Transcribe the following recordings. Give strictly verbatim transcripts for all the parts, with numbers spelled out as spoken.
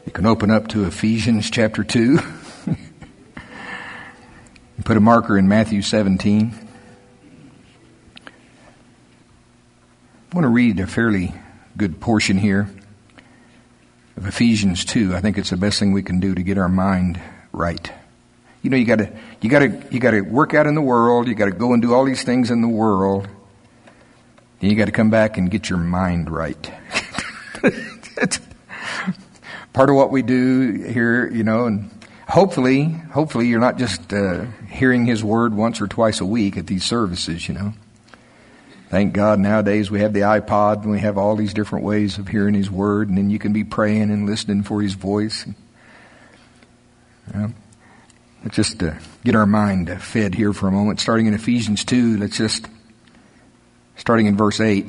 You can open up to Ephesians chapter two. Put a marker in Matthew seventeen. I want to read a fairly good portion here of Ephesians two. I think it's the best thing we can do to get our mind right. You know, you got to you got to you got to work out in the world. You got to go and do all these things in the world. Then you got to come back and get your mind right. It's part of what we do here, you know, and hopefully, hopefully you're not just uh, hearing His Word once or twice a week at these services, you know. Thank God nowadays we have the iPod and we have all these different ways of hearing His Word, and then you can be praying and listening for His voice. You know, let's just uh, get our mind fed here for a moment. Starting in Ephesians two, let's just, starting in verse eight.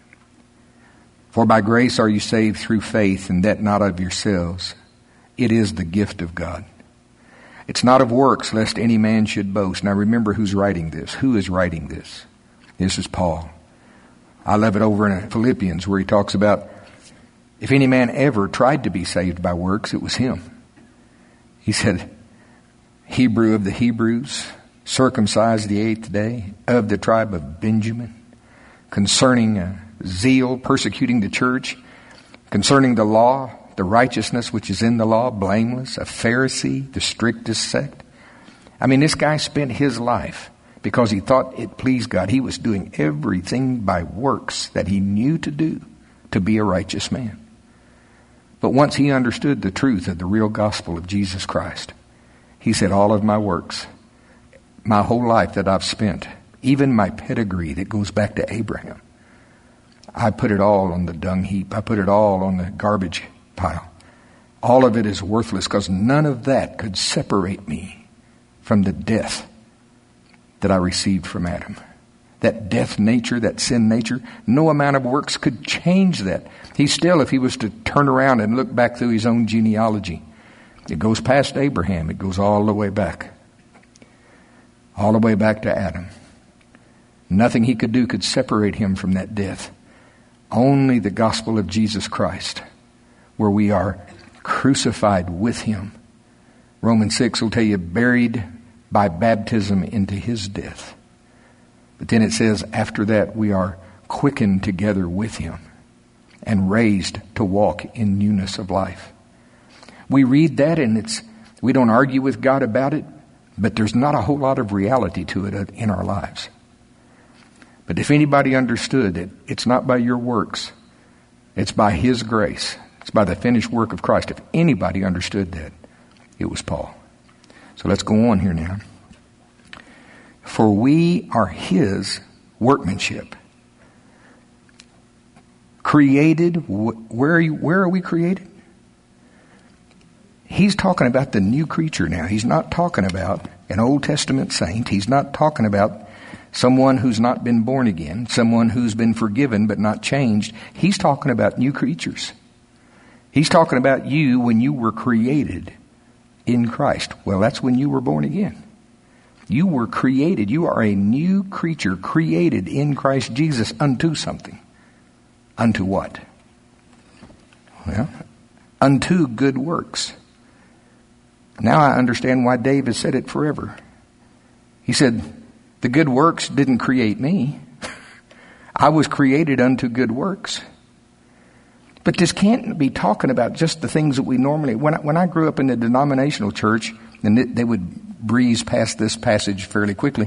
For by grace are you saved through faith, and that not of yourselves. It is the gift of God. It's not of works, lest any man should boast. Now remember who's writing this. Who is writing this? This is Paul. I love it over in Philippians where he talks about if any man ever tried to be saved by works, it was him. He said, Hebrew of the Hebrews, circumcised the eighth day, of the tribe of Benjamin, concerning uh, zeal, persecuting the church, concerning the law, the righteousness which is in the law, blameless, a Pharisee, the strictest sect. I mean, this guy spent his life because he thought it pleased God. He was doing everything by works that he knew to do to be a righteous man. But once he understood the truth of the real gospel of Jesus Christ, he said, all of my works, my whole life that I've spent, even my pedigree that goes back to Abraham, I put it all on the dung heap. I put it all on the garbage pile. All of it is worthless because none of that could separate me from the death that I received from Adam. That death nature, that sin nature, no amount of works could change that. He still, if he was to turn around and look back through his own genealogy, it goes past Abraham. It goes all the way back. All the way back to Adam. Nothing he could do could separate him from that death. Only the gospel of Jesus Christ, where we are crucified with Him. Romans six will tell you, buried by baptism into His death. But then it says, after that, we are quickened together with Him and raised to walk in newness of life. We read that and it's we don't argue with God about it, but there's not a whole lot of reality to it in our lives. But if anybody understood it, it's not by your works. It's by His grace. It's by the finished work of Christ. If anybody understood that, it was Paul. So let's go on here now. For we are His workmanship. Created, where are you, where are we created? He's talking about the new creature now. He's not talking about an Old Testament saint. He's not talking about someone who's not been born again, someone who's been forgiven but not changed. He's talking about new creatures. He's talking about you when you were created in Christ. Well, that's when you were born again. You were created. You are a new creature created in Christ Jesus unto something. Unto what? Well, unto good works. Now I understand why David said it forever. He said, the good works didn't create me. I was created unto good works. But this can't be talking about just the things that we normally... When I, when I grew up in the denominational church, and they, they would breeze past this passage fairly quickly.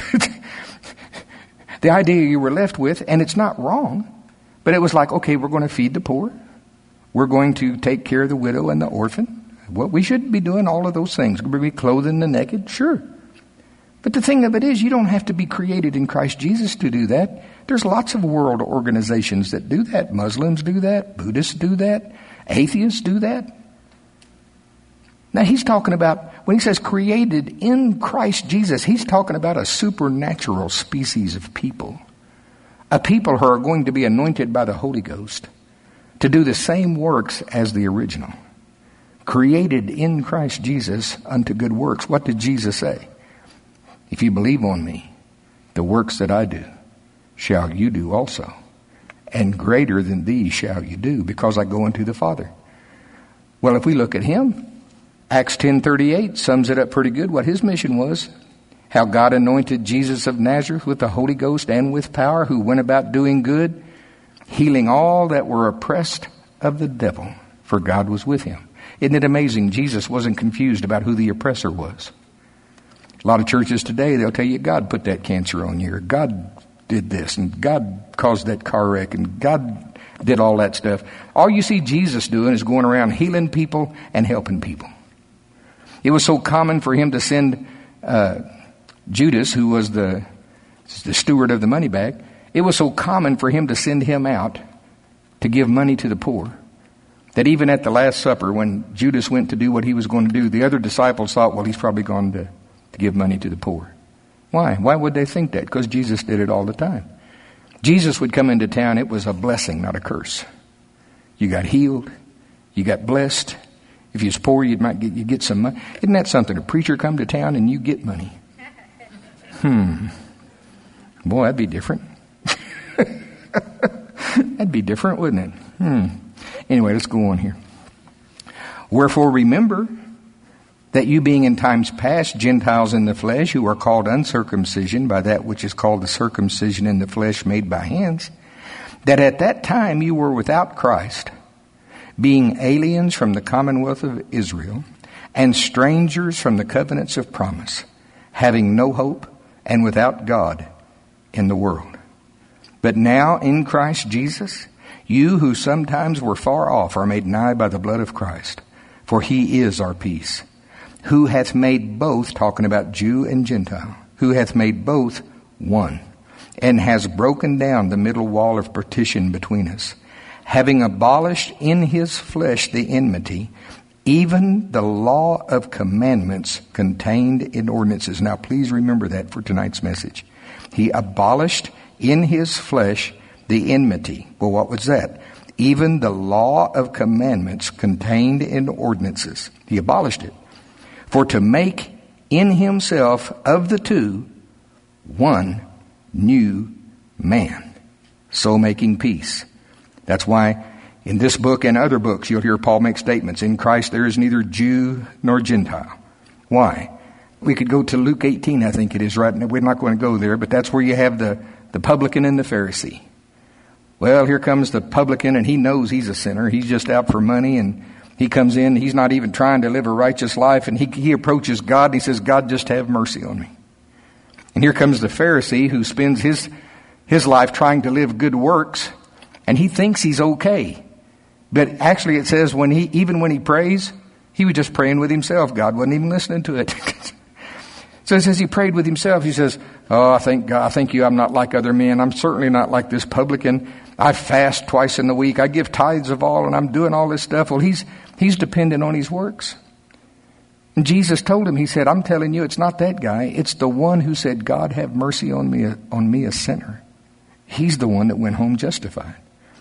The idea you were left with, and it's not wrong, but it was like, okay, we're going to feed the poor. We're going to take care of the widow and the orphan. Well, we should be doing all of those things. We're be clothing the naked, sure. But the thing of it is, you don't have to be created in Christ Jesus to do that. There's lots of world organizations that do that. Muslims do that. Buddhists do that. Atheists do that. Now he's talking about, when he says created in Christ Jesus, he's talking about a supernatural species of people. A people who are going to be anointed by the Holy Ghost to do the same works as the original. Created in Christ Jesus unto good works. What did Jesus say? If you believe on me, the works that I do, shall you do also. And greater than these shall you do, because I go unto the Father. Well, if we look at him, Acts ten thirty-eight sums it up pretty good what his mission was. How God anointed Jesus of Nazareth with the Holy Ghost and with power, who went about doing good, healing all that were oppressed of the devil, for God was with him. Isn't it amazing? Jesus wasn't confused about who the oppressor was. A lot of churches today, they'll tell you God put that cancer on you, or God did this, and God caused that car wreck, and God did all that stuff. All you see Jesus doing is going around healing people and helping people. It was so common for him to send uh, Judas, who was the, the steward of the money bag, it was so common for him to send him out to give money to the poor, that even at the Last Supper, when Judas went to do what he was going to do, the other disciples thought, well, he's probably gone to, to give money to the poor. Why? Why would they think that? Because Jesus did it all the time. Jesus would come into town, it was a blessing, not a curse. You got healed. You got blessed. If you was poor, you might get, you get some money. Isn't that something? A preacher come to town and you get money. Hmm. Boy, that'd be different. That'd be different, wouldn't it? Hmm. Anyway, let's go on here. Wherefore remember that you being in times past Gentiles in the flesh, who are called uncircumcision by that which is called the circumcision in the flesh made by hands, that at that time you were without Christ, being aliens from the commonwealth of Israel, and strangers from the covenants of promise, having no hope and without God in the world. But now in Christ Jesus, you who sometimes were far off are made nigh by the blood of Christ, for he is our peace, who hath made both, talking about Jew and Gentile, who hath made both one, and has broken down the middle wall of partition between us, having abolished in his flesh the enmity, even the law of commandments contained in ordinances. Now please remember that for tonight's message. He abolished in his flesh the enmity. Well, what was that? Even the law of commandments contained in ordinances. He abolished it. For to make in himself of the two one new man, so making peace. That's why in this book and other books you'll hear Paul make statements. In Christ there is neither Jew nor Gentile. Why? We could go to Luke eighteen, I think it is, right? We're not going to go there, but that's where you have the, the publican and the Pharisee. Well, here comes the publican, and he knows he's a sinner. He's just out for money, and he comes in. He's not even trying to live a righteous life, and he, he approaches God, and he says, God, just have mercy on me. And here comes the Pharisee, who spends his his life trying to live good works, and he thinks he's okay. But actually it says when he even when he prays, he was just praying with himself. God wasn't even listening to it. So it says he prayed with himself. He says, oh, I thank God, I thank you I'm not like other men. I'm certainly not like this publican. I fast twice in the week. I give tithes of all, and I'm doing all this stuff. Well, he's he's dependent on his works. And Jesus told him, he said, I'm telling you, it's not that guy. It's the one who said, God, have mercy on me, on me, a sinner. He's the one that went home justified.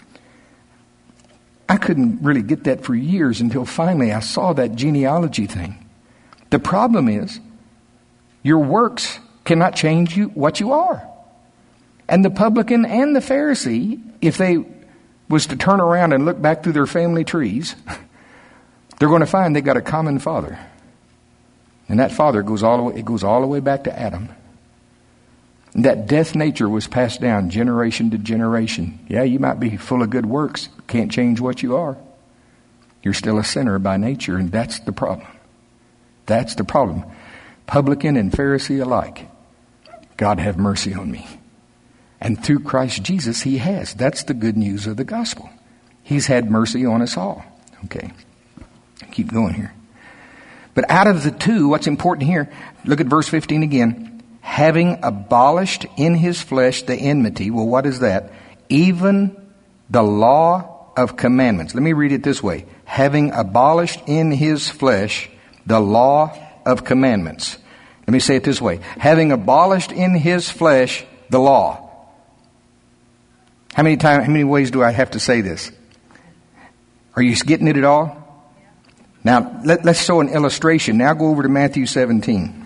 I couldn't really get that for years until finally I saw that genealogy thing. The problem is, your works cannot change you what you are. And the publican and the Pharisee, if they was to turn around and look back through their family trees, they're going to find they got a common father. And that father goes all the way, it goes all the way back to Adam. And that death nature was passed down generation to generation. Yeah, you might be full of good works, can't change what you are. You're still a sinner by nature, and that's the problem. That's the problem. Publican and Pharisee alike. God have mercy on me. And through Christ Jesus, he has. That's the good news of the gospel. He's had mercy on us all. Okay. Keep going here. But out of the two, what's important here, look at verse fifteen again. Having abolished in his flesh the enmity. Well, what is that? Even the law of commandments. Let me read it this way. Having abolished in his flesh the law of commandments. Let me say it this way. Having abolished in his flesh the law. How many times, how many ways do I have to say this? Are you getting it at all? Now, let, let's show an illustration. Now go over to Matthew seventeen.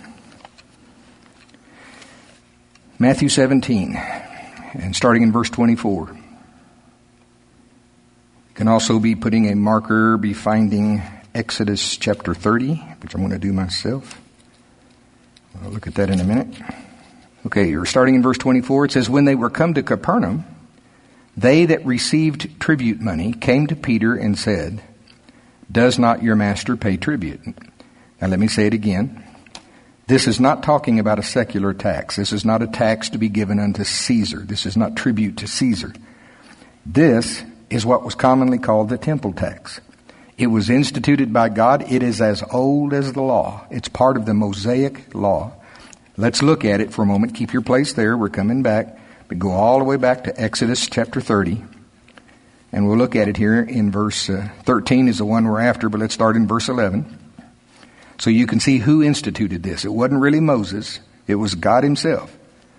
Matthew seventeen, and starting in verse twenty-four. You can also be putting a marker, be finding Exodus chapter thirty, which I'm going to do myself. I'll look at that in a minute. Okay, you're starting in verse twenty-four. It says, when they were come to Capernaum, they that received tribute money came to Peter and said, does not your master pay tribute? Now let me say it again. This is not talking about a secular tax. This is not a tax to be given unto Caesar. This is not tribute to Caesar. This is what was commonly called the temple tax. It was instituted by God. It is as old as the law. It's part of the Mosaic law. Let's look at it for a moment. Keep your place there. We're coming back. But go all the way back to Exodus chapter thirty. And we'll look at it here in verse uh, thirteen is the one we're after, but let's start in verse eleven. So you can see who instituted this. It wasn't really Moses. It was God himself.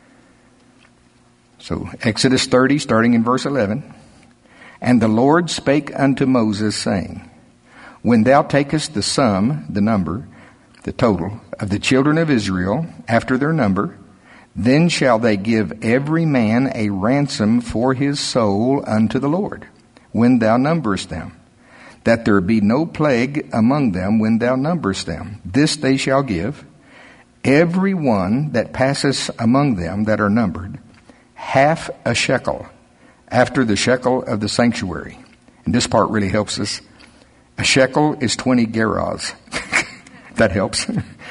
So Exodus thirty, starting in verse eleven. And the Lord spake unto Moses, saying, when thou takest the sum, the number, the total, of the children of Israel, after their number, then shall they give every man a ransom for his soul unto the Lord, when thou numberest them, that there be no plague among them when thou numberest them. This they shall give, every one that passeth among them that are numbered, half a shekel, after the shekel of the sanctuary. And this part really helps us. A shekel is twenty gerahs. That helps.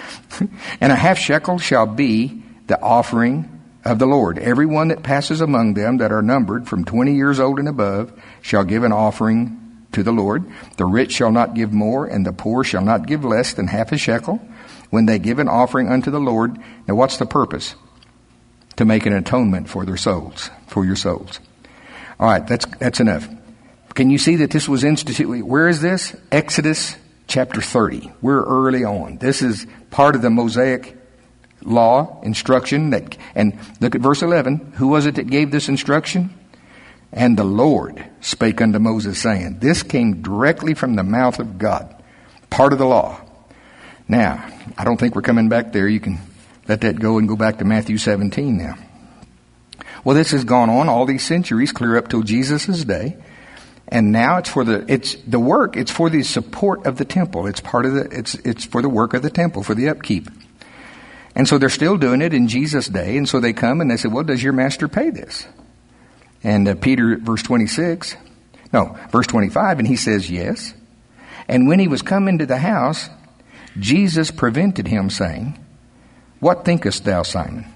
And a half shekel shall be the offering of the Lord. Every one that passes among them that are numbered from twenty years old and above shall give an offering to the Lord. The rich shall not give more, and the poor shall not give less than half a shekel when they give an offering unto the Lord. Now what's the purpose? To make an atonement for their souls, for your souls. All right, that's that's enough. Can you see that this was instituted? Where is this? Exodus chapter thirty. We're early on. This is part of the Mosaic law, instruction. That, and look at verse eleven. Who was it that gave this instruction? And the Lord spake unto Moses, saying, this came directly from the mouth of God. Part of the law. Now, I don't think we're coming back there. You can let that go and go back to Matthew seventeen now. Well, this has gone on all these centuries, clear up till Jesus' day. And now it's for the, it's the work, it's for the support of the temple. It's part of the, it's, it's for the work of the temple, for the upkeep. And so they're still doing it in Jesus' day. And so they come and they say, well, does your master pay this? And uh, Peter, verse twenty-six, no, verse twenty-five, and he says, yes. And when he was come into the house, Jesus prevented him, saying, what thinkest thou, Simon?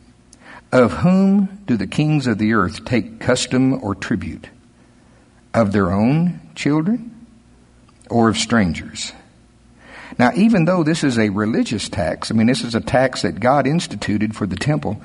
Of whom do the kings of the earth take custom or tribute? Of their own children or of strangers? Now, even though this is a religious tax, I mean, this is a tax that God instituted for the temple,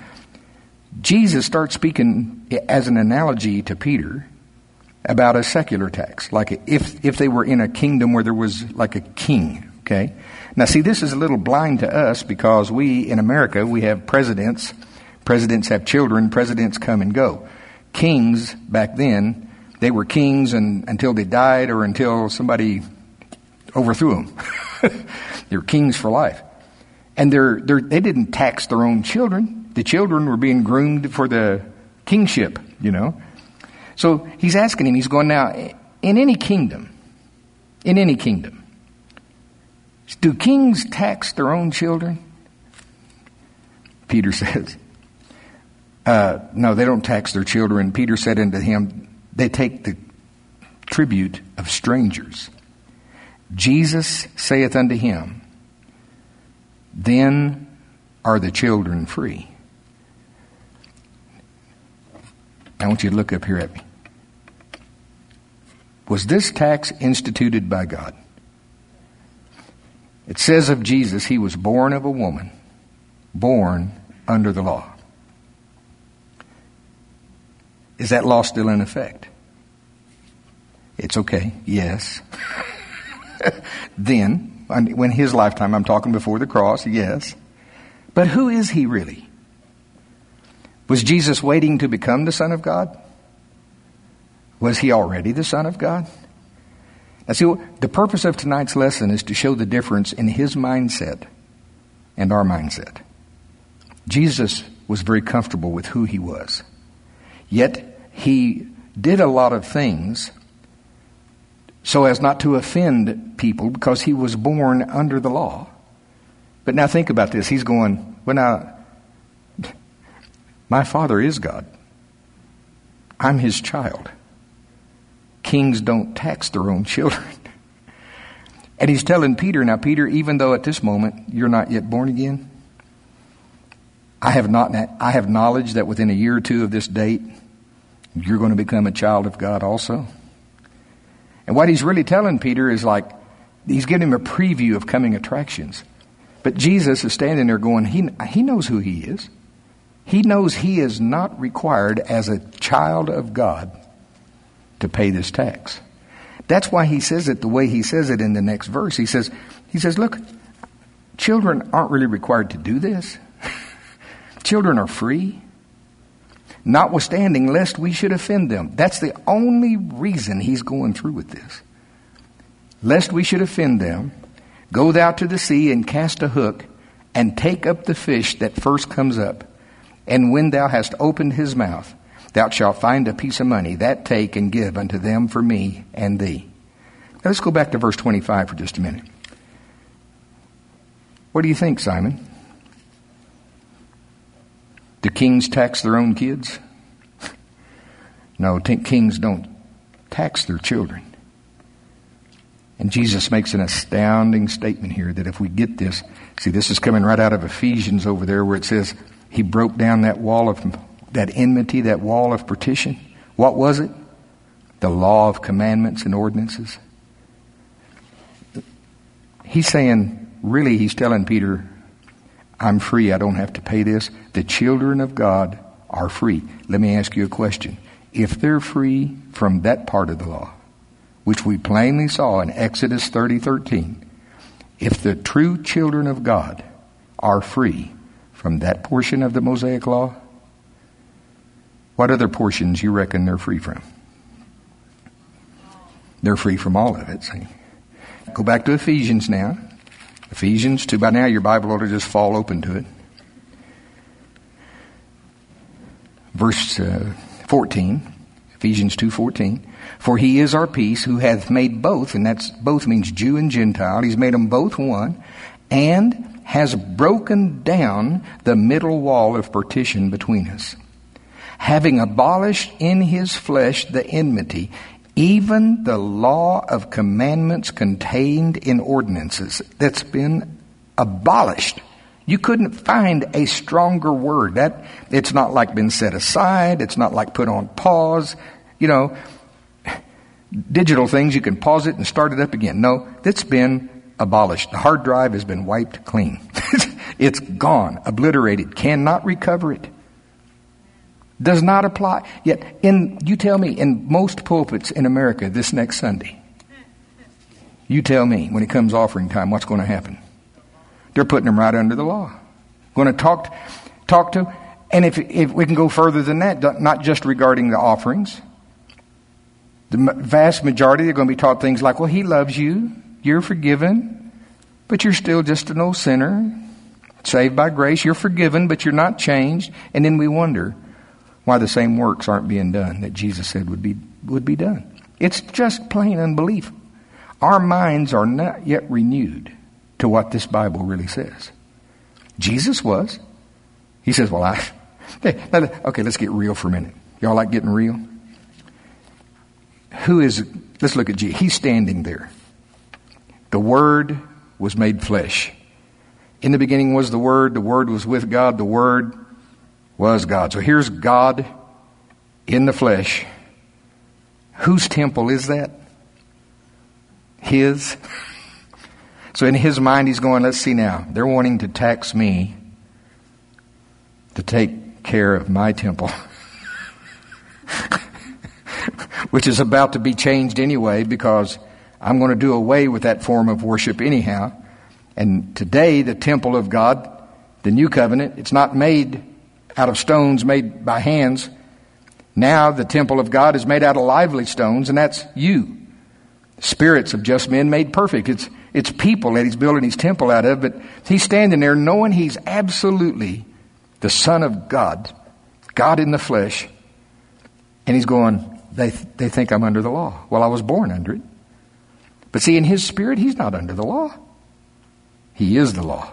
Jesus starts speaking as an analogy to Peter about a secular tax, like if if they were in a kingdom where there was like a king, okay? Now, see, this is a little blind to us because we, in America, we have presidents. Presidents have children. Presidents come and go. Kings, back then, they were kings and, until they died or until somebody overthrew them. They were kings for life. And they're, they're, they didn't tax their own children. The children were being groomed for the kingship, you know. So he's asking him, he's going, now, in any kingdom, in any kingdom, do kings tax their own children? Peter says, uh, no, they don't tax their children. Peter said unto him, they take the tribute of strangers. Jesus saith unto him, then are the children free. I want you to look up here at me. Was this tax instituted by God? It says of Jesus, he was born of a woman, born under the law. Is that law still in effect? It's okay, yes. Then, when his lifetime, I'm talking before the cross, yes. But who is he really? Was Jesus waiting to become the Son of God? Was he already the Son of God? Now see, the purpose of tonight's lesson is to show the difference in his mindset and our mindset. Jesus was very comfortable with who he was. Yet he did a lot of things so as not to offend people because he was born under the law. But now think about this. He's going, well now, my Father is God. I'm his child. Kings don't tax their own children. And he's telling Peter, now Peter, even though at this moment you're not yet born again, I have not, I have knowledge that within a year or two of this date, you're going to become a child of God also. And what he's really telling Peter is like, he's giving him a preview of coming attractions. But Jesus is standing there going, he, he knows who he is. He knows he is not required as a child of God to pay this tax. That's why he says it the way he says it in the next verse. He says, he says, look, children aren't really required to do this. Children are free. Notwithstanding, lest we should offend them. That's the only reason he's going through with this. Lest we should offend them, go thou to the sea and cast a hook and take up the fish that first comes up. And when thou hast opened his mouth, thou shalt find a piece of money. That take and give unto them for me and thee. Now let's go back to verse twenty-five for just a minute. What do you think, Simon? Do kings tax their own kids? No, t- kings don't tax their children. And Jesus makes an astounding statement here that if we get this, see, this is coming right out of Ephesians over there where it says he broke down that wall of, that enmity, that wall of partition. What was it? The law of commandments and ordinances. He's saying, really, he's telling Peter, I'm free. I don't have to pay this. The children of God are free. Let me ask you a question. If they're free from that part of the law, which we plainly saw in Exodus thirty thirteen, if the true children of God are free from that portion of the Mosaic law, what other portions you reckon they're free from? They're free from all of it, see. Go back to Ephesians now. Ephesians two. By now your Bible ought to just fall open to it. Verse uh, fourteen. Ephesians two fourteen. For he is our peace, who hath made both, and that's both means Jew and Gentile. He's made them both one, and has broken down the middle wall of partition between us, having abolished in his flesh the enmity, even the law of commandments contained in ordinances. That's been abolished. You couldn't find a stronger word. That it's not like been set aside. It's not like put on pause. You know, digital things, you can pause it and start it up again. No, that's been abolished. The hard drive has been wiped clean. It's gone, obliterated, cannot recover it. Does not apply. Yet, in you tell me, in most pulpits in America this next Sunday, you tell me, when it comes offering time, what's going to happen? They're putting them right under the law. Going to talk, talk to, and if if we can go further than that, not just regarding the offerings, the vast majority they're going to be taught things like, well, he loves you, you're forgiven, but you're still just an old sinner, saved by grace, you're forgiven, but you're not changed, and then we wonder why the same works aren't being done that Jesus said would be would be done. It's just plain unbelief. Our minds are not yet renewed to what this Bible really says. Jesus was. He says, well, I... Hey, okay, let's get real for a minute. Y'all like getting real? Who is... Let's look at Jesus. He's standing there. The Word was made flesh. In the beginning was the Word. The Word was with God. The Word was God. So here's God in the flesh. Whose temple is that? His. So in his mind he's going, let's see now. They're wanting to tax me to take care of my temple. Which is about to be changed anyway because I'm going to do away with that form of worship anyhow. And today the temple of God, the new covenant, it's not made out of stones made by hands. Now the temple of God is made out of lively stones, and that's you. Spirits of just men made perfect. It's it's people that he's building his temple out of, but he's standing there knowing he's absolutely the Son of God, God in the flesh, and he's going, they they think I'm under the law. Well, I was born under it. But see, in his spirit, he's not under the law. He is the law.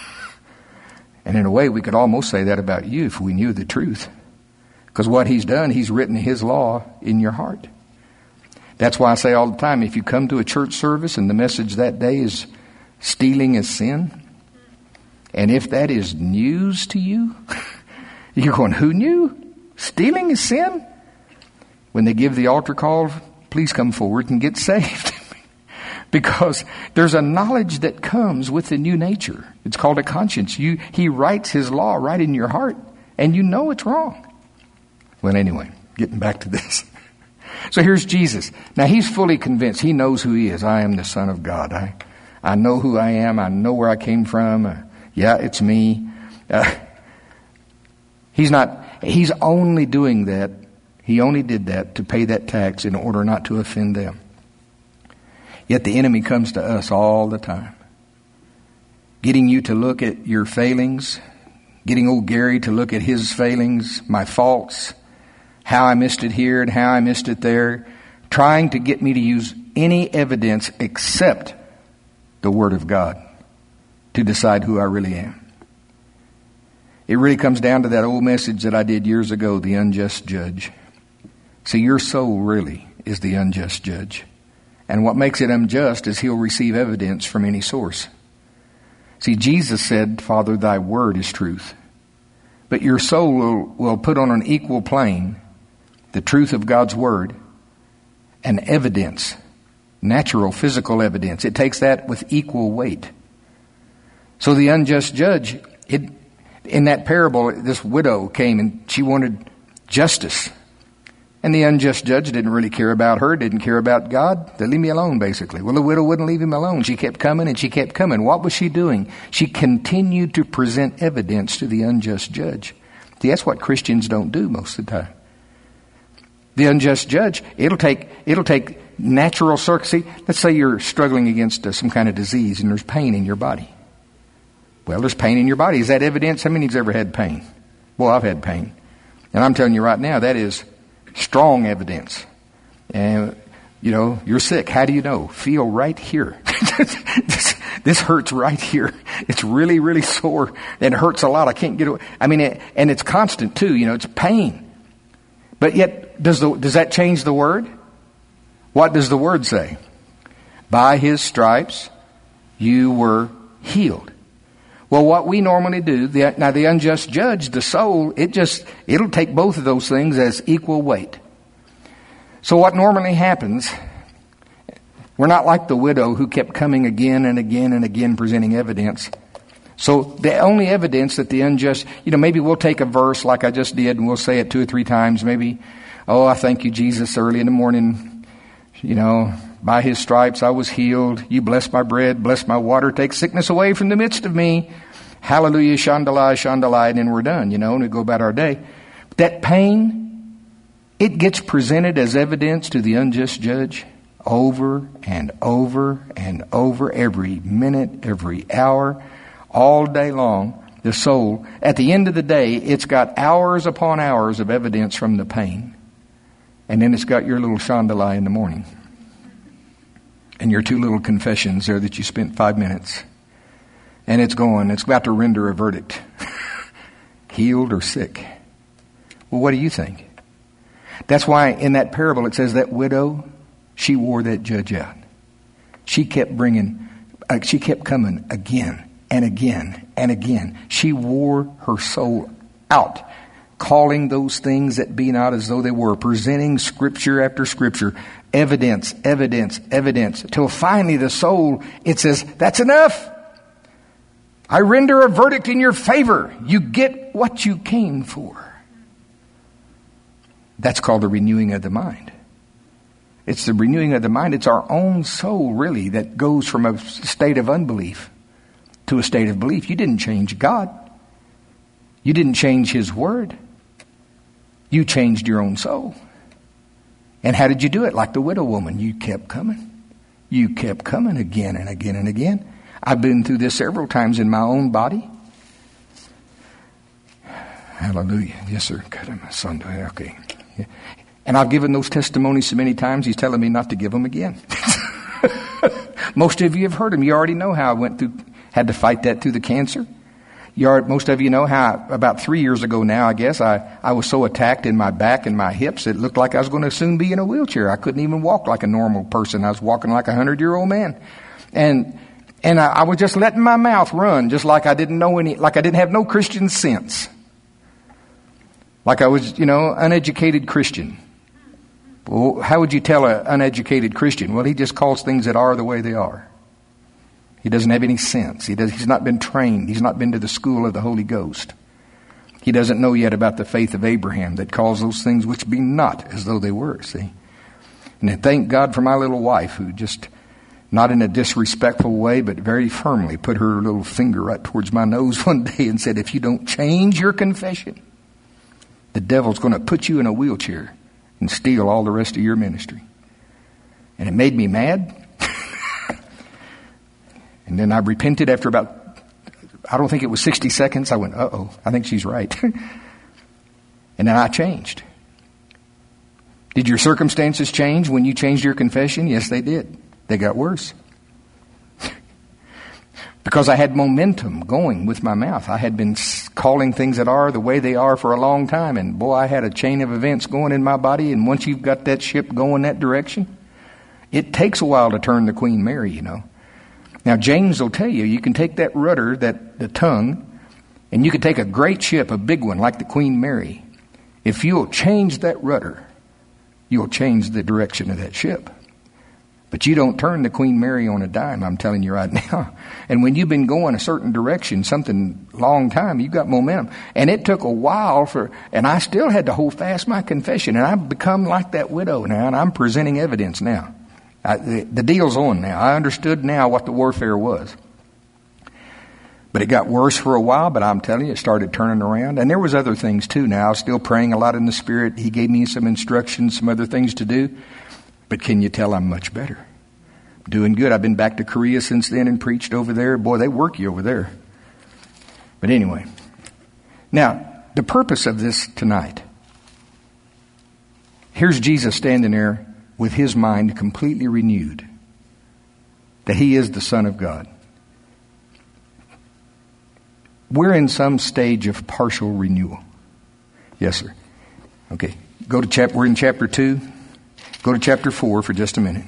And in a way, we could almost say that about you if we knew the truth. Because what he's done, he's written his law in your heart. That's why I say all the time, if you come to a church service and the message that day is stealing is sin, and if that is news to you, you're going, who knew? Stealing is sin? When they give the altar call, please come forward and get saved. Because there's a knowledge that comes with the new nature. It's called a conscience. You, he writes his law right in your heart, and you know it's wrong. Well, anyway, getting back to this. So here's Jesus. Now he's fully convinced. He knows who he is. I am the Son of God. I, I know who I am. I know where I came from. Uh, yeah, it's me. Uh, he's not, he's only doing that. He only did that to pay that tax in order not to offend them. Yet the enemy comes to us all the time, getting you to look at your failings, getting old Gary to look at his failings, my faults, how I missed it here and how I missed it there, trying to get me to use any evidence except the Word of God to decide who I really am. It really comes down to that old message that I did years ago, the unjust judge. See, your soul really is the unjust judge. And what makes it unjust is he'll receive evidence from any source. See, Jesus said, Father, thy word is truth. But your soul will, will put on an equal plane the truth of God's word and evidence, natural, physical evidence. It takes that with equal weight. So the unjust judge, it, in that parable, this widow came and she wanted justice. And the unjust judge didn't really care about her, didn't care about God. They leave me alone, basically. Well, the widow wouldn't leave him alone. She kept coming and she kept coming. What was she doing? She continued to present evidence to the unjust judge. See, that's what Christians don't do most of the time. The unjust judge, it'll take, it'll take natural circumstances. Let's say you're struggling against uh, some kind of disease and there's pain in your body. Well, there's pain in your body. Is that evidence? How many's ever had pain? Well, I've had pain. And I'm telling you right now, that is strong evidence. And, you know, you're sick. How do you know? Feel right here. this, this hurts right here. It's really, really sore. And it hurts a lot. I can't get away. I mean, it, and it's constant too. You know, it's pain. But yet, does the, does that change the word? What does the word say? By his stripes, you were healed. Well, what we normally do, the, now the unjust judge, the soul, it just, it'll take both of those things as equal weight. So what normally happens, we're not like the widow who kept coming again and again and again presenting evidence. So the only evidence that the unjust, you know, maybe we'll take a verse like I just did and we'll say it two or three times. Maybe, oh, I thank you, Jesus, early in the morning, you know, by his stripes I was healed. You bless my bread, bless my water, take sickness away from the midst of me. Hallelujah, shandalai, shandalai, and then we're done, you know, and we go about our day. But that pain, it gets presented as evidence to the unjust judge over and over and over, every minute, every hour, all day long. The soul, at the end of the day, it's got hours upon hours of evidence from the pain. And then it's got your little shandalai in the morning. And your two little confessions there that you spent five minutes. And it's going, it's about to render a verdict. Healed or sick. Well, what do you think? That's why in that parable it says that widow, she wore that judge out. She kept bringing, uh, she kept coming again and again and again. She wore her soul out, calling those things that be not as though they were, presenting scripture after scripture, evidence, evidence, evidence, till finally the soul, it says, that's enough. I render a verdict in your favor. You get what you came for. That's called the renewing of the mind. It's the renewing of the mind. It's our own soul, really, that goes from a state of unbelief to a state of belief. You didn't change God. You didn't change his word. You changed your own soul. And how did you do it? Like the widow woman. You kept coming. You kept coming again and again and again. I've been through this several times in my own body. Hallelujah. Yes, sir. Okay. And I've given those testimonies so many times, he's telling me not to give them again. Most of you have heard him. You already know how I went through, had to fight that through the cancer. You are, most of you know how about three years ago now, I guess, I, I was so attacked in my back and my hips, it looked like I was going to soon be in a wheelchair. I couldn't even walk like a normal person. I was walking like a hundred-year-old man. And and I, I was just letting my mouth run, just like I didn't know any, like I didn't have no Christian sense. Like I was, you know, uneducated Christian. Well, how would you tell an uneducated Christian? Well, he just calls things that are the way they are. He doesn't have any sense. He does, he's not been trained. He's not been to the school of the Holy Ghost. He doesn't know yet about the faith of Abraham that calls those things which be not as though they were, see. And then thank God for my little wife who just, not in a disrespectful way, but very firmly put her little finger right towards my nose one day and said, if you don't change your confession, the devil's going to put you in a wheelchair and steal all the rest of your ministry. And it made me mad. And then I repented after about, I don't think it was sixty seconds. I went, uh-oh, I think she's right. And then I changed. Did your circumstances change when you changed your confession? Yes, they did. They got worse. Because I had momentum going with my mouth. I had been calling things that are the way they are for a long time. And boy, I had a chain of events going in my body. And once you've got that ship going that direction, it takes a while to turn the Queen Mary, you know. Now, James will tell you, you can take that rudder, that the tongue, and you can take a great ship, a big one like the Queen Mary. If you'll change that rudder, you'll change the direction of that ship. But you don't turn the Queen Mary on a dime, I'm telling you right now. And when you've been going a certain direction, something long time, you've got momentum. And it took a while for, and I still had to hold fast my confession. And I've become like that widow now, and I'm presenting evidence now. I, the, the deal's on now. I understood now what the warfare was. But it got worse for a while, but I'm telling you, it started turning around. And there was other things too now. I was still praying a lot in the Spirit. He gave me some instructions, some other things to do. But can you tell I'm much better? Doing good. I've been back to Korea since then and preached over there. Boy, they work you over there. But anyway. Now, the purpose of this tonight. Here's Jesus standing there with his mind completely renewed. That he is the Son of God. We're in some stage of partial renewal. Yes, sir. Okay. Go to chapter, we're in chapter two. Go to chapter four for just a minute.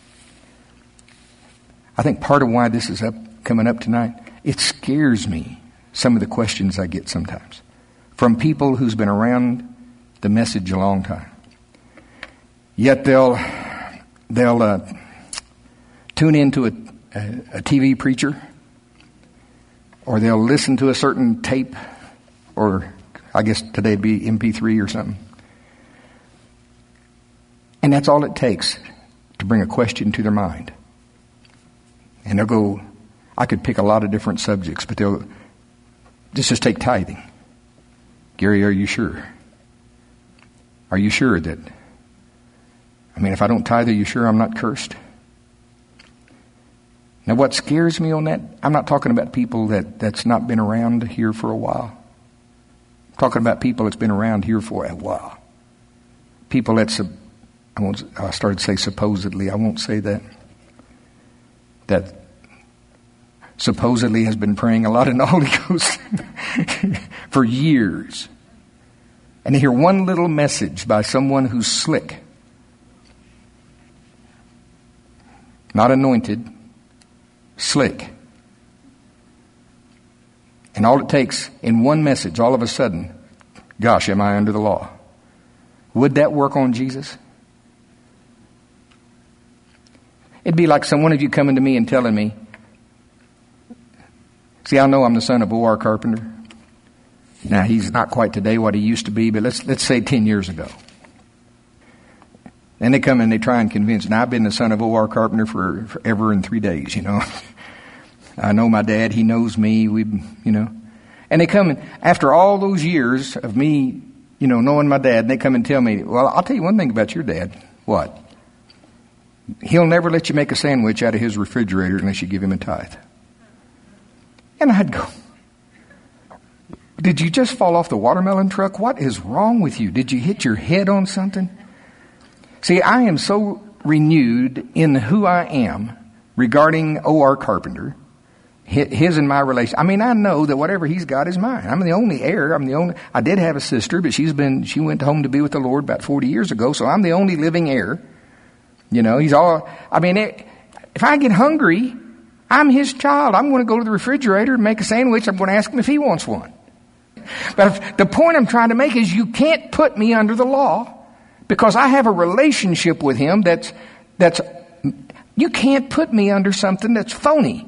I think part of why this is up, coming up tonight, it scares me, some of the questions I get sometimes from people who's been around the message a long time. Yet they'll they'll uh, tune into a, a, a T V preacher, or they'll listen to a certain tape, or I guess today it'd be M P three or something. And that's all it takes to bring a question to their mind. And they'll go, I could pick a lot of different subjects, but they'll just, just take tithing. Gary, are you sure? Are you sure that, I mean, if I don't tithe, are you sure I'm not cursed? Now, what scares me on that, I'm not talking about people that, that's not been around here for a while. I'm talking about people that's been around here for a while. People that's, a, I won't, I started to say supposedly, I won't say that. That supposedly has been praying a lot in the Holy Ghost for years. And they hear one little message by someone who's slick. Not anointed, slick. And all it takes in one message, all of a sudden, gosh, am I under the law? Would that work on Jesus? It'd be like some one of you coming to me and telling me, see, I know I'm the son of O R Carpenter. Now, he's not quite today what he used to be, but let's let's say ten years ago. And they come and they try and convince, now I've been the son of O R Carpenter for forever and three days, you know. I know my dad, he knows me, we, you know. And they come and, after all those years of me, you know, knowing my dad, they come and tell me, well, I'll tell you one thing about your dad. What? He'll never let you make a sandwich out of his refrigerator unless you give him a tithe. And I'd go, did you just fall off the watermelon truck? What is wrong with you? Did you hit your head on something? See, I am so renewed in who I am regarding O R Carpenter, his and my relation. I mean, I know that whatever he's got is mine. I'm the only heir. I'm the only, I did have a sister, but she's been, she went home to be with the Lord about forty years ago. So I'm the only living heir. You know, he's all, I mean, it, if I get hungry, I'm his child. I'm going to go to the refrigerator and make a sandwich. I'm going to ask him if he wants one. But if, the point I'm trying to make is you can't put me under the law because I have a relationship with him that's, that's, you can't put me under something that's phony.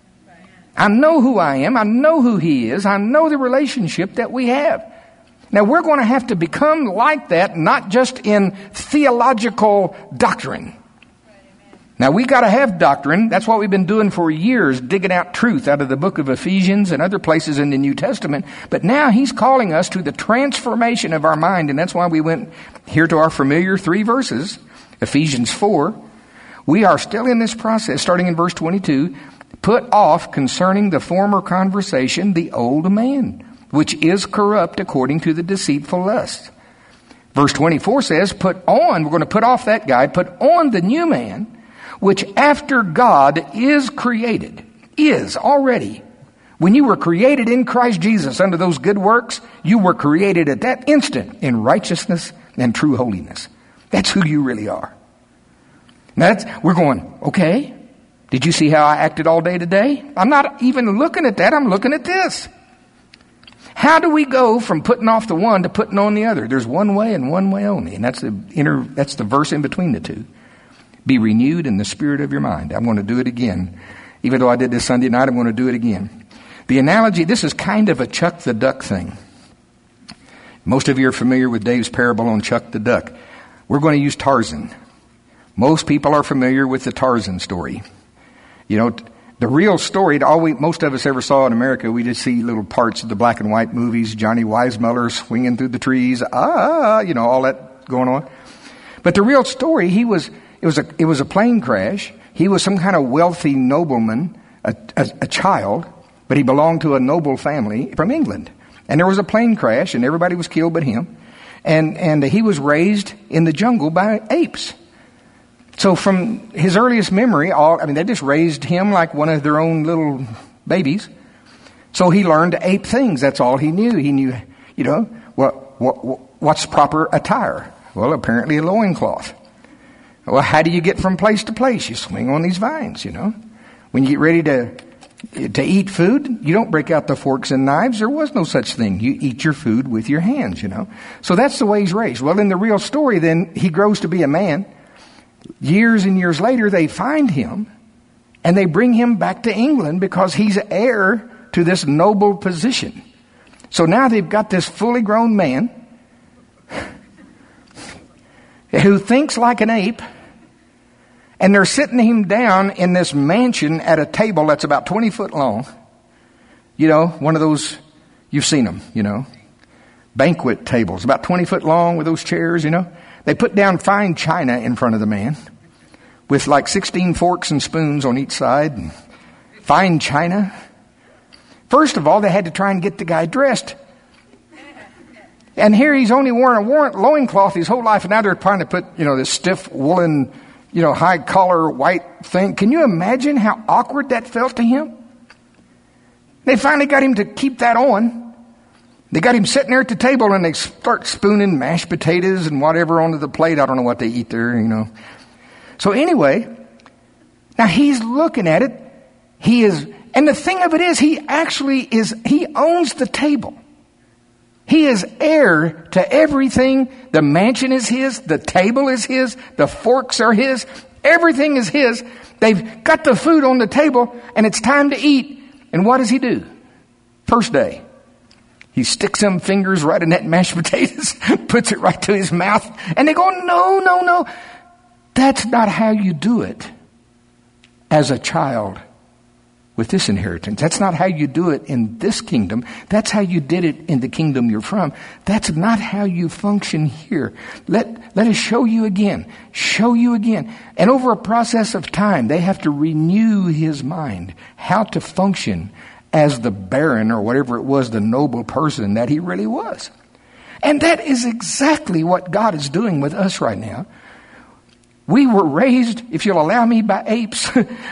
I know who I am. I know who he is. I know the relationship that we have. Now we're going to have to become like that, not just in theological doctrine. Now we got to have doctrine. That's what we've been doing for years, digging out truth out of the book of Ephesians and other places in the New Testament. But now he's calling us to the transformation of our mind. And that's why we went here to our familiar three verses, Ephesians four. We are still in this process, starting in verse twenty-two. Put off concerning the former conversation the old man, which is corrupt according to the deceitful lust. Verse twenty-four says, put on, we're going to put off that guy, put on the new man, which after God is created, is already. When you were created in Christ Jesus under those good works, you were created at that instant in righteousness and true holiness. That's who you really are. Now that's, we're going, okay, did you see how I acted all day today? I'm not even looking at that, I'm looking at this. How do we go from putting off the one to putting on the other? There's one way and one way only, and that's the inner, that's the verse in between the two. Be renewed in the spirit of your mind. I'm going to do it again. Even though I did this Sunday night, I'm going to do it again. The analogy, this is kind of a Chuck the Duck thing. Most of you are familiar with Dave's parable on Chuck the Duck. We're going to use Tarzan. Most people are familiar with the Tarzan story. You know, the real story, all we, most of us ever saw in America, we just see little parts of the black and white movies, Johnny Weissmuller swinging through the trees, ah, you know, all that going on. But the real story, he was, it was a, it was a plane crash. He was some kind of wealthy nobleman, a, a, a child, but he belonged to a noble family from England. And there was a plane crash and everybody was killed but him. And, and he was raised in the jungle by apes. So from his earliest memory, all, I mean, they just raised him like one of their own little babies. So he learned to ape things. That's all he knew. He knew, you know, what, what, what's proper attire? Well, apparently a loincloth. Well, how do you get from place to place? You swing on these vines, you know. When you get ready to, to eat food, you don't break out the forks and knives. There was no such thing. You eat your food with your hands, you know. So that's the way he's raised. Well, in the real story, then, he grows to be a man. Years and years later, they find him and they bring him back to England because he's heir to this noble position. So now they've got this fully grown man who thinks like an ape, and they're sitting him down in this mansion at a table that's about twenty foot long. You know, one of those, you've seen them, you know, banquet tables, about twenty foot long with those chairs, you know. They put down fine china in front of the man with like sixteen forks and spoons on each side. And fine china. First of all, they had to try and get the guy dressed. And here he's only worn a loincloth his whole life, and now they're trying to put, you know, this stiff woolen, you know, high collar white thing. Can you imagine how awkward that felt to him? They finally got him to keep that on. They got him sitting there at the table and they start spooning mashed potatoes and whatever onto the plate. I don't know what they eat there, you know. So anyway, now he's looking at it. He is, and the thing of it is, he actually is, he owns the table. He is heir to everything. The mansion is his. The table is his. The forks are his. Everything is his. They've got the food on the table and it's time to eat. And what does he do? First day. He sticks them fingers right in that mashed potatoes, puts it right to his mouth, and they go, no, no, no. That's not how you do it as a child with this inheritance. That's not how you do it in this kingdom. That's how you did it in the kingdom you're from. That's not how you function here. Let, let us show you again. Show you again. And over a process of time, they have to renew his mind, how to function as the baron or whatever it was, the noble person that he really was. And that is exactly what God is doing with us right now. We were raised, if you'll allow me, by apes.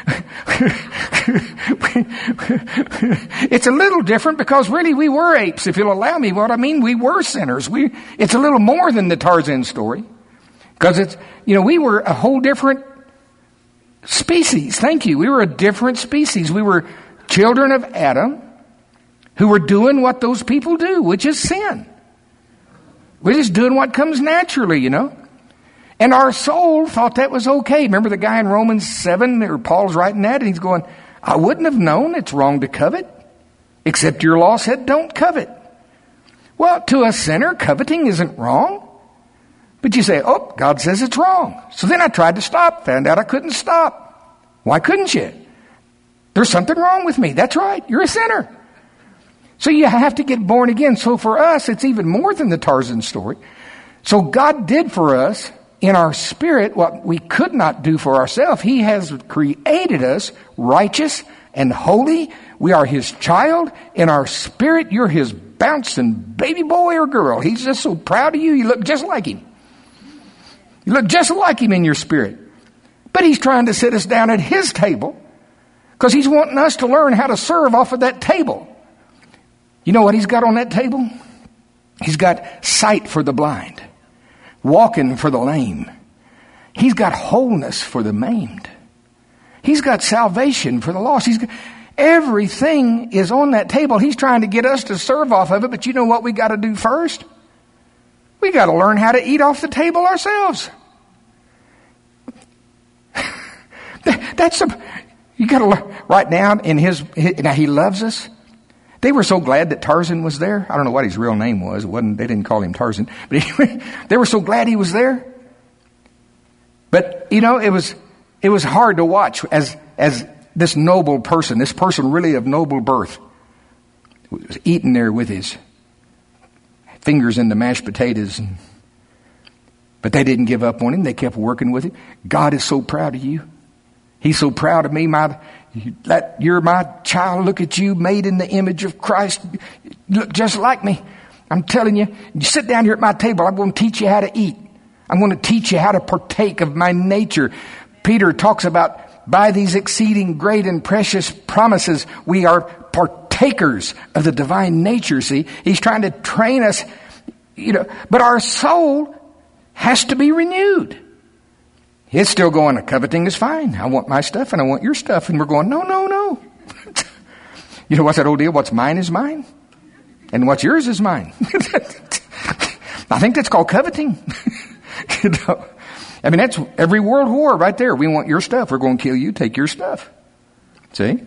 It's a little different because really we were apes, if you'll allow me. What I mean, we were sinners. We, it's a little more than the Tarzan story. Because it's, you know, we were a whole different species. Thank you. We were a different species. We were children of Adam who were doing what those people do, which is sin. We're just doing what comes naturally, you know. And our soul thought that was okay. Remember the guy in Romans seven, or Paul's writing that, and he's going, I wouldn't have known it's wrong to covet, except your law said don't covet. Well, to a sinner, coveting isn't wrong. But you say, oh, God says it's wrong. So then I tried to stop, found out I couldn't stop. Why couldn't you? There's something wrong with me. That's right, you're a sinner. So you have to get born again. So for us, it's even more than the Tarzan story. So God did for us, in our spirit, what we could not do for ourselves. He has created us righteous and holy. We are His child. In our spirit, you're His bouncing baby boy or girl. He's just so proud of you. You look just like Him. You look just like Him in your spirit. But He's trying to sit us down at His table because He's wanting us to learn how to serve off of that table. You know what He's got on that table? He's got sight for the blind. Walking for the lame. He's got wholeness for the maimed. He's got salvation for the lost. He's got, everything is on that table. He's trying to get us to serve off of it. But you know what we got to do first? We got to learn how to eat off the table ourselves. That's the, you got to learn right now in his, his, now He loves us. They were so glad that Tarzan was there. I don't know what his real name was. It wasn't, they didn't call him Tarzan. But anyway, they were so glad he was there. But, you know, it was, it was hard to watch as, as this noble person, this person really of noble birth, was eating there with his fingers in the mashed potatoes. And, but they didn't give up on him. They kept working with him. God is so proud of you. He's so proud of me. My, that you're my child. Look at you, made in the image of Christ. You look just like me. I'm telling you, you sit down here at my table. I'm going to teach you how to eat. I'm going to teach you how to partake of my nature. Peter talks about by these exceeding great and precious promises, we are partakers of the divine nature. See, He's trying to train us, you know, but our soul has to be renewed. It's still going, coveting is fine. I want my stuff and I want your stuff. And we're going, no, no, no. You know what's that old deal? What's mine is mine. And what's yours is mine. I think that's called coveting. You know, I mean, that's every world war right there. We want your stuff. We're going to kill you. Take your stuff. See?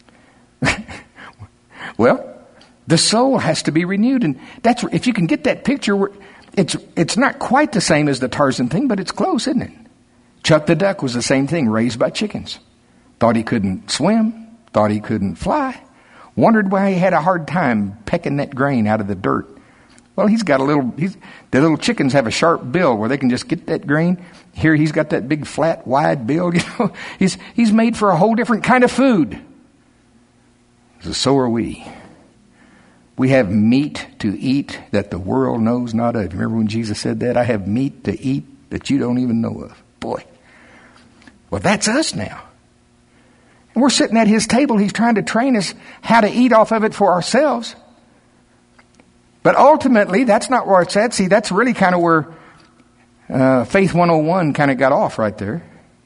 Well, the soul has to be renewed. And that's, if you can get that picture, it's, it's not quite the same as the Tarzan thing, but it's close, isn't it? Chuck the Duck was the same thing, raised by chickens. Thought he couldn't swim, thought he couldn't fly, wondered why he had a hard time pecking that grain out of the dirt. Well, he's got a little, he's, the little chickens have a sharp bill where they can just get that grain. Here he's got that big, flat, wide bill. You know, he's, he's made for a whole different kind of food. So, so are we. We have meat to eat that the world knows not of. Remember when Jesus said that? I have meat to eat that you don't even know of. Boy. Well, that's us now. And we're sitting at His table. He's trying to train us how to eat off of it for ourselves. But ultimately, that's not where it's at. See, that's really kind of where uh, Faith one oh one kind of got off right there.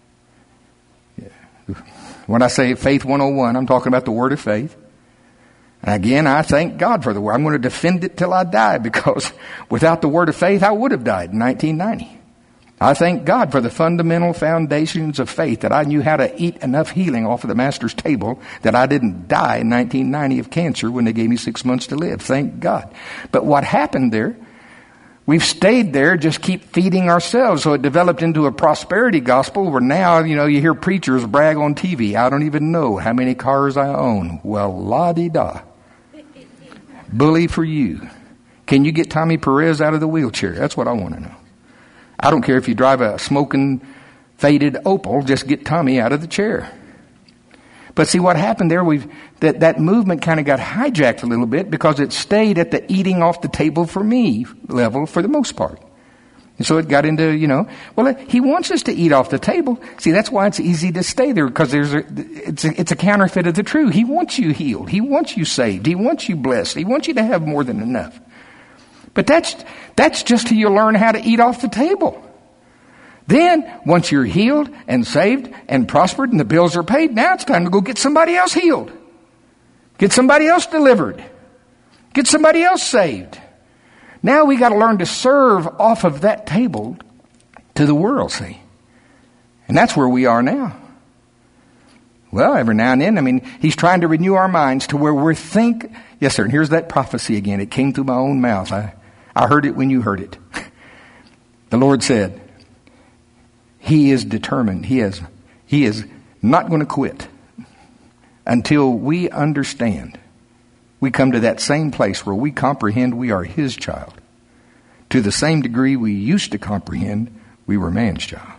Yeah. When I say Faith one oh one, I'm talking about the Word of Faith. And again, I thank God for the Word. I'm going to defend it till I die, because without the Word of Faith, I would have died in nineteen ninety. I thank God for the fundamental foundations of faith, that I knew how to eat enough healing off of the Master's table that I didn't die in nineteen ninety of cancer when they gave me six months to live. Thank God. But what happened there, we've stayed there, just keep feeding ourselves. So it developed into a prosperity gospel where now, you know, you hear preachers brag on T V. I don't even know how many cars I own. Well, la-di-da. Bully for you. Can you get Tommy Perez out of the wheelchair? That's what I want to know. I don't care if you drive a smoking, faded Opel, just get Tommy out of the chair. But see what happened there, we've that, that movement kind of got hijacked a little bit because it stayed at the eating off the table for me level for the most part. And so it got into, you know, well, he wants us to eat off the table. See, that's why it's easy to stay there, because there's a, it's a, it's a counterfeit of the truth. He wants you healed. He wants you saved. He wants you blessed. He wants you to have more than enough. But that's, that's just till you learn how to eat off the table. Then, once you're healed and saved and prospered and the bills are paid, now it's time to go get somebody else healed. Get somebody else delivered. Get somebody else saved. Now we got to learn to serve off of that table to the world, see. And that's where we are now. Well, every now and then, I mean, he's trying to renew our minds to where we think, yes, sir, and here's that prophecy again. It came through my own mouth. I, I heard it when you heard it. The Lord said, He is determined. He is, he is not going to quit until we understand. We come to that same place where we comprehend we are His child. To the same degree we used to comprehend we were man's child.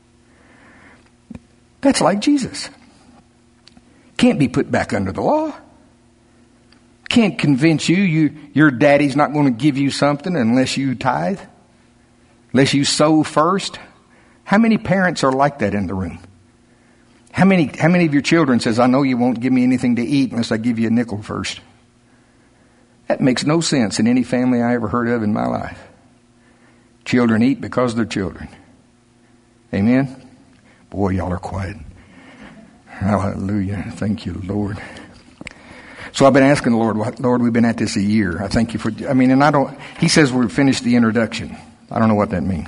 That's like Jesus. Can't be put back under the law. Can't convince you, you your daddy's not going to give you something unless you tithe. Unless you sow first. How many parents are like that in the room? How many, how many of your children says, I know you won't give me anything to eat unless I give you a nickel first? That makes no sense in any family I ever heard of in my life. Children eat because they're children. Amen? Boy, y'all are quiet. Hallelujah. Thank you, Lord. So I've been asking the Lord, Lord, we've been at this a year. I thank you for, I mean, and I don't, He says we've finished the introduction. I don't know what that means.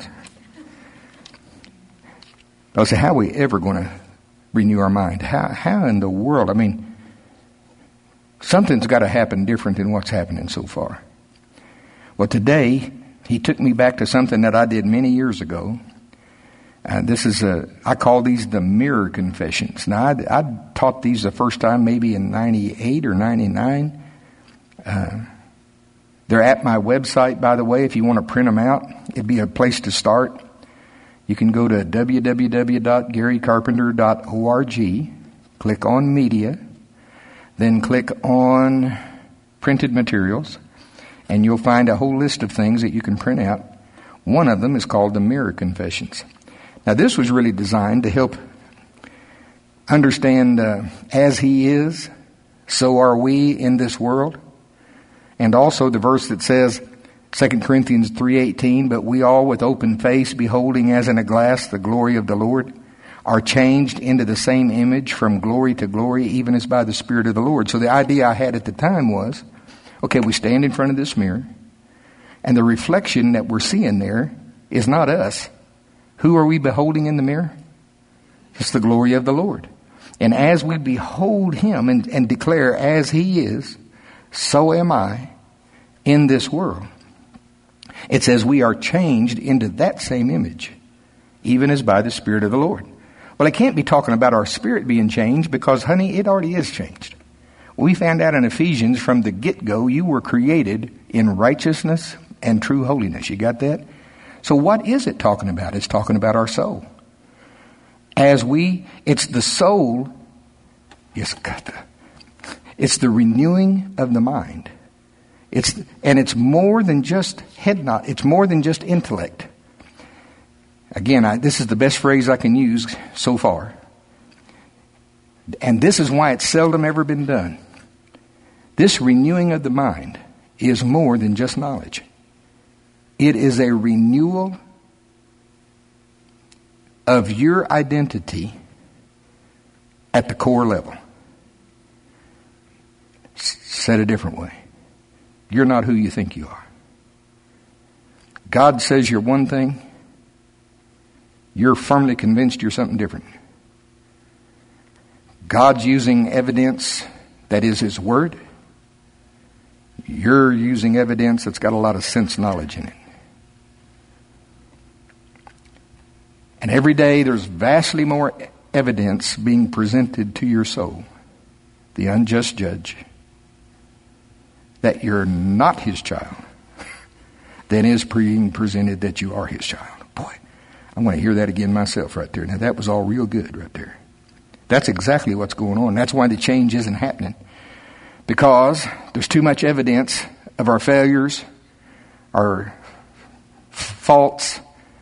I say, how are we ever going to renew our mind? How, how in the world? I mean, something's got to happen different than what's happening so far. Well, today, He took me back to something that I did many years ago. Uh, this is a, I call these the mirror confessions. Now, I, I taught these the first time maybe in ninety-eight or ninety-nine. Uh, they're at my website, by the way, if you want to print them out. It'd be a place to start. You can go to w w w dot gary carpenter dot org, click on media, then click on printed materials, and you'll find a whole list of things that you can print out. One of them is called the Mirror Confessions. Now, this was really designed to help understand uh, as He is, so are we in this world. And also the verse that says, Second Corinthians three eighteen, but we all with open face, beholding as in a glass the glory of the Lord, are changed into the same image from glory to glory, even as by the Spirit of the Lord. So the idea I had at the time was, okay, we stand in front of this mirror, and the reflection that we're seeing there is not us. Who are we beholding in the mirror? It's the glory of the Lord. And as we behold Him and, and declare as He is, so am I in this world. It says we are changed into that same image, even as by the Spirit of the Lord. Well, I can't be talking about our spirit being changed because, honey, it already is changed. We found out in Ephesians from the get-go, you were created in righteousness and true holiness. You got that? So what is it talking about? It's talking about our soul. As we, it's the soul, yes, got the, it's the renewing of the mind. It's, and it's more than just head knowledge. It's more than just intellect. Again, I, this is the best phrase I can use so far. And this is why it's seldom ever been done. This renewing of the mind is more than just knowledge. It is a renewal of your identity at the core level. S- said a different way. You're not who you think you are. God says you're one thing. You're firmly convinced you're something different. God's using evidence that is His Word. You're using evidence that's got a lot of sense knowledge in it. And every day there's vastly more evidence being presented to your soul, the unjust judge, that you're not His child, than is being presented that you are His child. Boy, I want to hear that again myself right there. Now that was all real good right there. That's exactly what's going on. That's why the change isn't happening. Because there's too much evidence of our failures, our faults,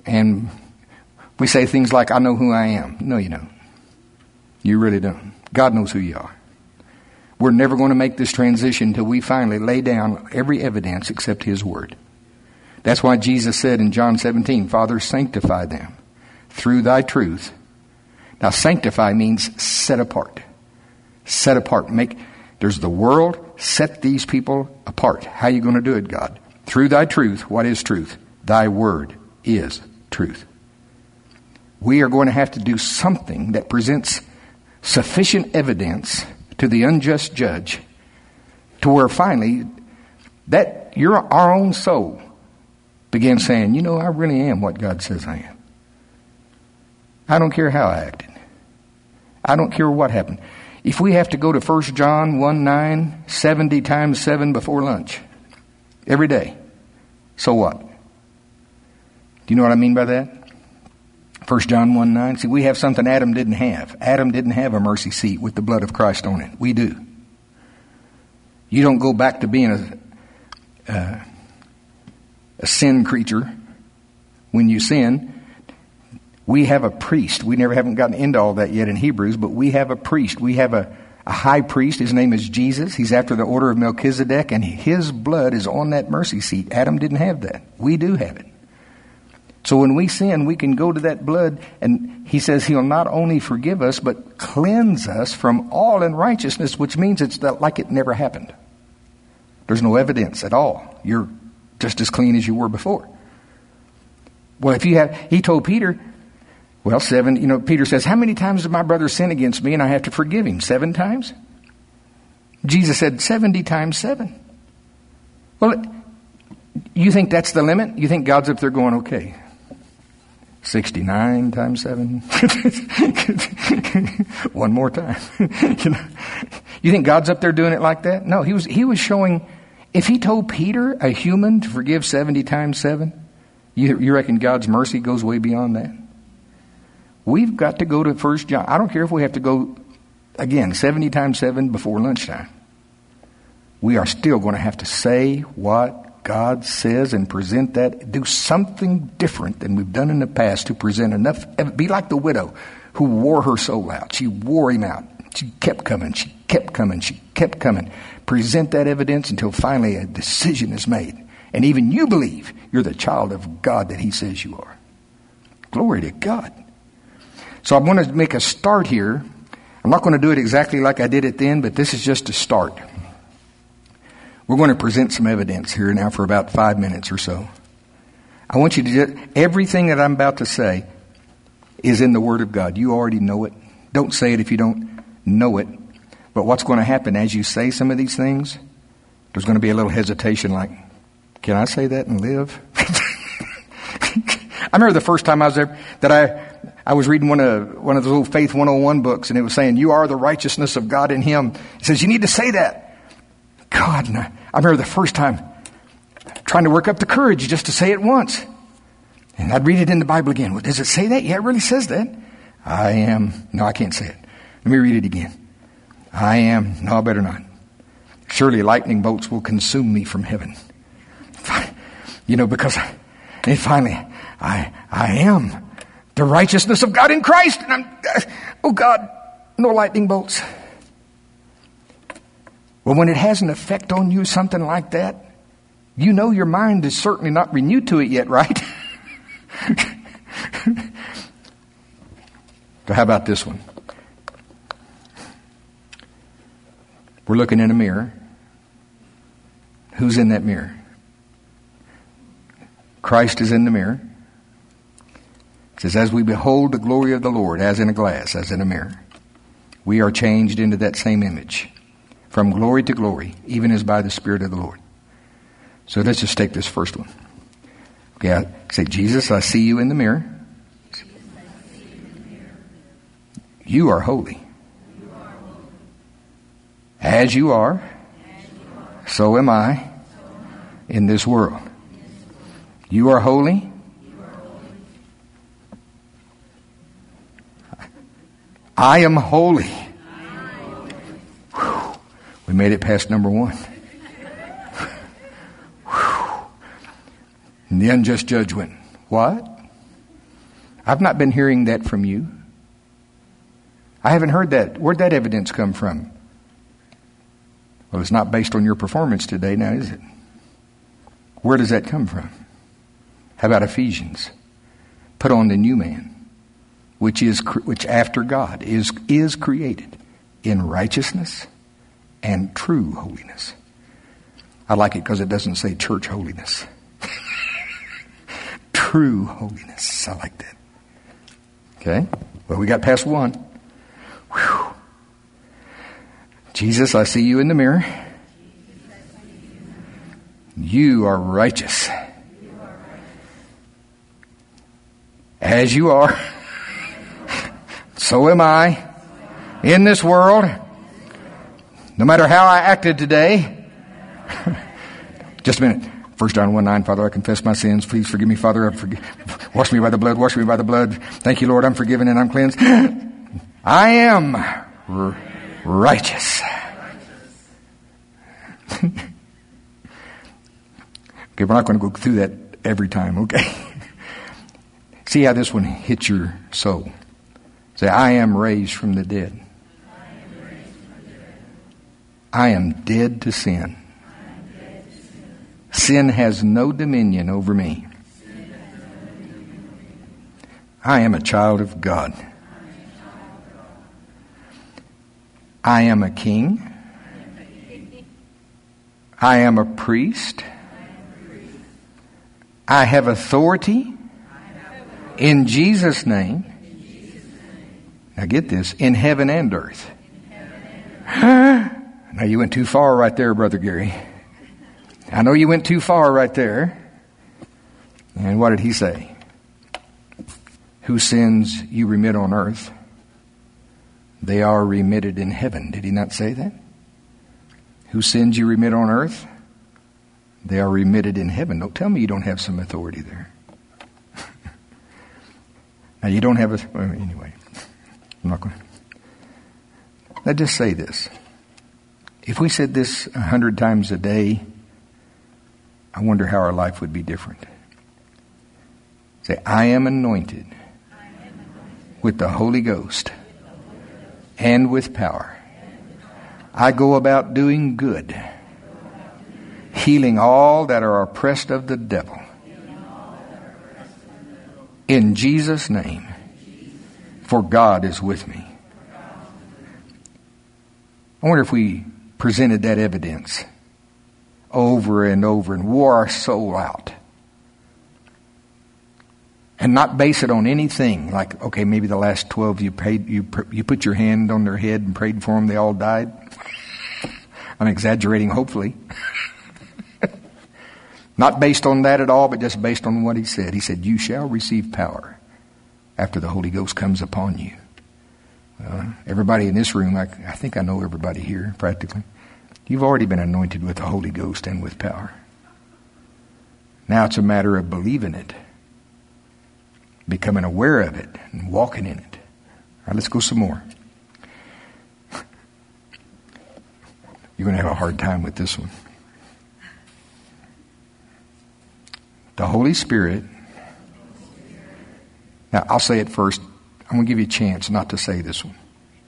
And we say things like, I know who I am. No, you don't. You really don't. God knows who you are. We're never going to make this transition until we finally lay down every evidence except His Word. That's why Jesus said in John seventeen, Father, sanctify them through thy truth. Now, sanctify means set apart. Set apart. Make, there's the world. Set these people apart. How are you going to do it, God? Through thy truth. What is truth? Thy word is truth. We are going to have to do something that presents sufficient evidence to the unjust judge to where finally that your our own soul begins saying, you know, I really am what God says I am. I don't care how I acted. I don't care what happened. If we have to go to First John one nine, seventy times seven before lunch, every day, so what? Do you know what I mean by that? First John one nine. See, we have something Adam didn't have. Adam didn't have a mercy seat with the blood of Christ on it. We do. You don't go back to being a, uh, a sin creature when you sin. We have a priest. We never haven't gotten into all that yet in Hebrews, but we have a priest. We have a, a high priest. His name is Jesus. He's after the order of Melchizedek, and his blood is on that mercy seat. Adam didn't have that. We do have it. So when we sin, we can go to that blood, and he says he'll not only forgive us, but cleanse us from all unrighteousness, which means it's like it never happened. There's no evidence at all. You're just as clean as you were before. Well, if you have, he told Peter, well, seven, you know, Peter says, how many times did my brother sin against me and I have to forgive him? Seven times? Jesus said seventy times seven. Well, you think that's the limit? You think God's up there going, okay, sixty-nine times seven? One more time. you know, you think God's up there doing it like that? No, he was, he was showing, if he told Peter, a human, to forgive seventy times seven, you, you reckon God's mercy goes way beyond that? We've got to go to First John. I don't care if we have to go, again, seventy times seven before lunchtime. We are still going to have to say what God says and present that. Do something different than we've done in the past to present enough. Be like the widow who wore her soul out. She wore him out. She kept coming. She kept coming. She kept coming. Present that evidence until finally a decision is made. And even you believe you're the child of God that He says you are. Glory to God. So I want to make a start here. I'm not going to do it exactly like I did it then, but this is just a start. We're going to present some evidence here now for about five minutes or so. I want you to do everything that I'm about to say is in the Word of God. You already know it. Don't say it if you don't know it. But what's going to happen as you say some of these things, there's going to be a little hesitation like, can I say that and live? I remember the first time I was there that I I was reading one of one of those old Faith one oh one books, and it was saying, you are the righteousness of God in Him. It says, you need to say that. God, and I, I remember the first time trying to work up the courage just to say it once. And I'd read it in the Bible again. Well, does it say that? Yeah, it really says that. I am. No, I can't say it. Let me read it again. I am. No, I better not. Surely lightning bolts will consume me from heaven. You know, because I, and finally, I I am the righteousness of God in Christ. And I'm, oh God, no lightning bolts. Well, when it has an effect on you, something like that, you know your mind is certainly not renewed to it yet, right? So how about this one? We're looking in a mirror. Who's in that mirror? Christ is in the mirror. It says, as we behold the glory of the Lord, as in a glass, as in a mirror, we are changed into that same image, from glory to glory, even as by the Spirit of the Lord. So let's just take this first one. Okay, I say, Jesus, I see you in the mirror. You are holy. As you are, so am I in this world. You are holy. I am holy. Whew. We made it past number one. And the unjust judge went, what? I've not been hearing that from you. I haven't heard that. Where'd that evidence come from? Well, it's not based on your performance today, now is it? Where does that come from? How about Ephesians? Put on the new man, which is which after God is is created in righteousness and true holiness. I like it because it doesn't say church holiness. True holiness. I like that. Okay. Well, we got past one. Whew. Jesus, I see you in the mirror. You are righteous. As you are, so am I in this world. No matter how I acted today. Just a minute. First John one nine, Father, I confess my sins. Please forgive me, Father. I forgive. Wash me by the blood. Wash me by the blood. Thank you, Lord. I'm forgiven and I'm cleansed. I am r- righteous. Okay, we're not going to go through that every time, okay? See how this one hits your soul. Say, I am raised from the dead. I am dead to sin. Sin has no dominion over me. I am a child of God. I am a king. I am a priest. I have authority in Jesus' name. Now get this, in heaven and earth. Now you went too far right there, Brother Gary. I know you went too far right there. And what did he say? Whose sins you remit on earth, they are remitted in heaven. Did he not say that? Whose sins you remit on earth, they are remitted in heaven. Don't tell me you don't have some authority there. Now you don't have a... Well, anyway, I'm not going to... Let's just say this. If we said this a hundred times a day, I wonder how our life would be different. Say, I am anointed with the Holy Ghost and with power. I go about doing good, healing all that are oppressed of the devil. In Jesus' name, for God is with me. I wonder if we presented that evidence over and over and wore our soul out. And not base it on anything like, okay, maybe the last twelve you prayed, you you put your hand on their head and prayed for them, they all died. I'm exaggerating, hopefully. Not based on that at all, but just based on what he said. He said, you shall receive power after the Holy Ghost comes upon you. Uh, everybody in this room, I, I think I know everybody here practically. You've already been anointed with the Holy Ghost and with power. Now it's a matter of believing it, becoming aware of it, and walking in it. All right, let's go some more. You're going to have a hard time with this one. The Holy Spirit. Now, I'll say it first. I'm going to give you a chance not to say this one.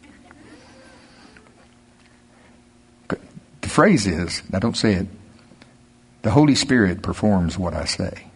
The phrase is, now don't say it, the Holy Spirit performs what I say.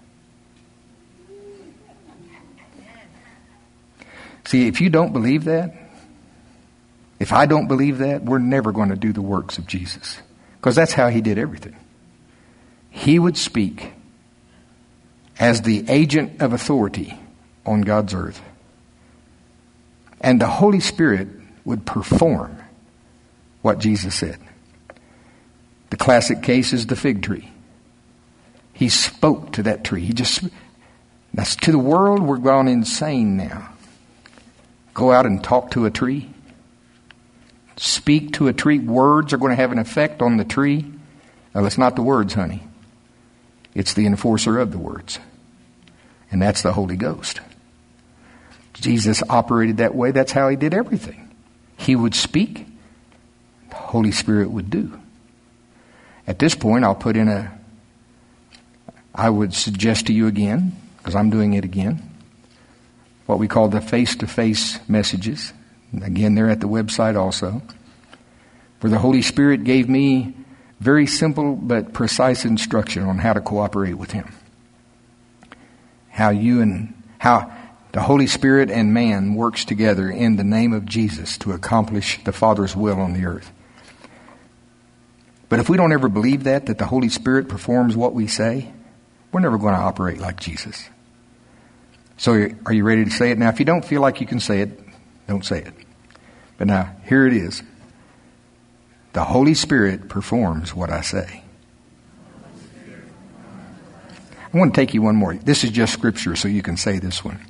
See, if you don't believe that, if I don't believe that, we're never going to do the works of Jesus. Because that's how he did everything. He would speak as the agent of authority on God's earth. And the Holy Spirit would perform what Jesus said. The classic case is the fig tree. He spoke to that tree. He just, that's to the world, we're gone insane now. Go out and talk to a tree. Speak to a tree. Words are going to have an effect on the tree. Well, it's not the words, honey. It's the enforcer of the words. And that's the Holy Ghost. Jesus operated that way. That's how he did everything. He would speak. The Holy Spirit would do. At this point, I'll put in a, I would suggest to you again, because I'm doing it again. what we call the face-to-face messages. Again, they're at the website also. Where the Holy Spirit gave me very simple but precise instruction on how to cooperate with Him. How you and how the Holy Spirit and man works together in the name of Jesus to accomplish the Father's will on the earth. But if we don't ever believe that, that the Holy Spirit performs what we say, we're never going to operate like Jesus. So are you ready to say it? Now, if you don't feel like you can say it, don't say it. But now, here it is. The Holy Spirit performs what I say. I want to take you one more. This is just scripture, so you can say this one.